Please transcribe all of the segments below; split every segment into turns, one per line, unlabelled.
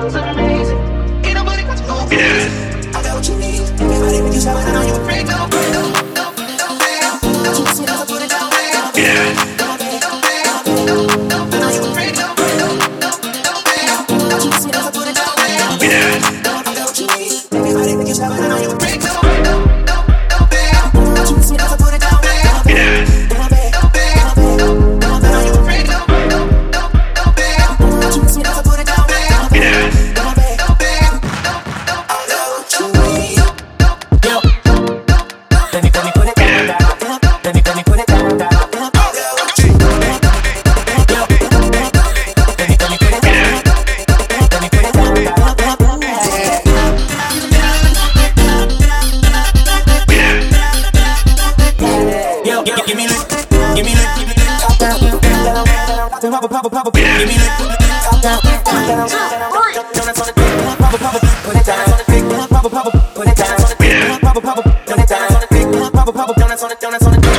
so amazing. Ain't nobody got to go for this. I got what you need. Everybody with you showing, I know you a freak. No, no, no, no, no. So never put it down, babe. Yeah. No, babe, no, babe, no, no. I know you a freak. No, no, no, no, babe. So never put it down, babe. Yeah. I got what you need. Everybody with you showing, I know you a freak. No, no, no, no, babe. So never put it down, babe. Yeah. No, babe, no, babe, no, no. I know you a freak. No, no, no, no, babe. So never put it down, babe. Yeah. No, babe, no, babe, no, no. I got what you need. Yo, let me put it down, down. Let me put it down, down. I got what you need. Yo, let me put it down. Let me put it down, down. Yo, give me lit, give me lit, give me lit. Top down, pop, give me lit. Top down, donuts on the dick, put it down on the dick, put it down on the dick, put it down on the dick, donuts on the donuts on the dick,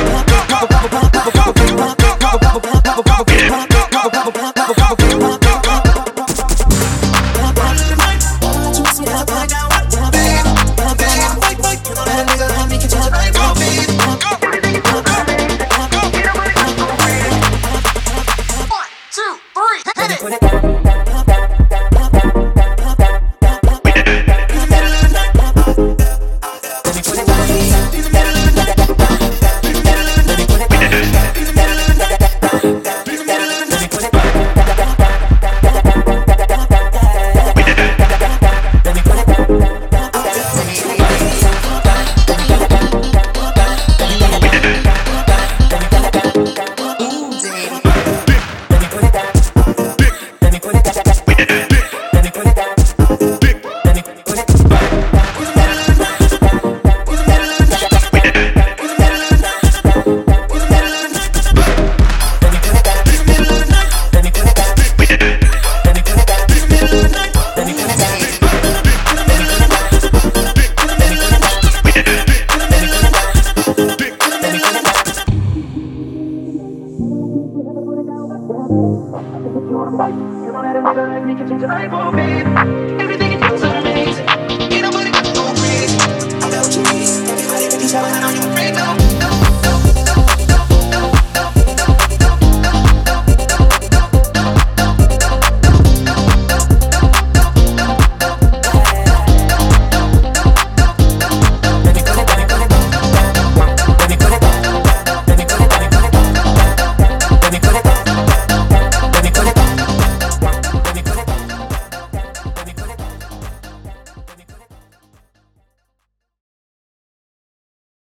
you wanna fight? You don't let a nigga like me, can change your life, oh babe. Everything